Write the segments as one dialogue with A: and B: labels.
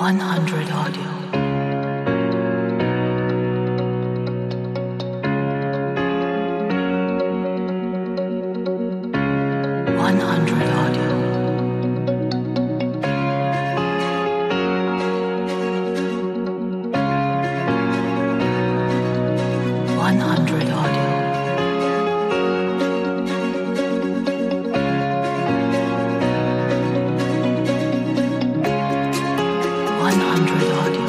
A: 100 Audio. 100 Audio. 100 Audio. 100 Audio.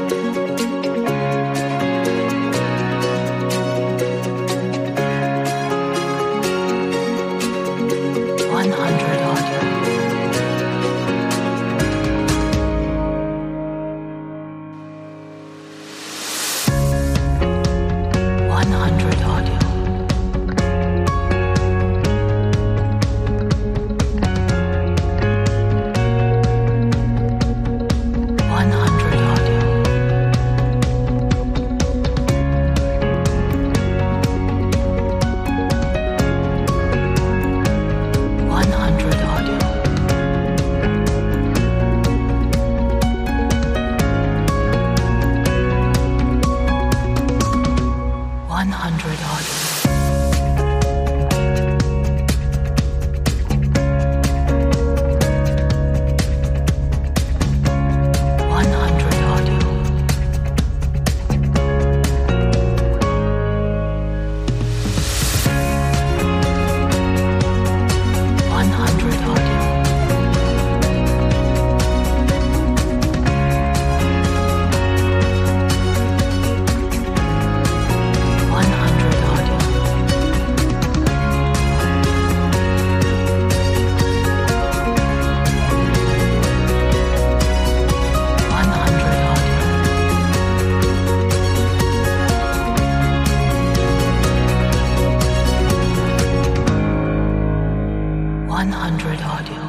A: 100 Audio. 100 Audio. 100 Audio. 100 Audio. 100 Audio. 100 Audio. 100 Audio. 100 Audio. 100 Audio. 100 Audio.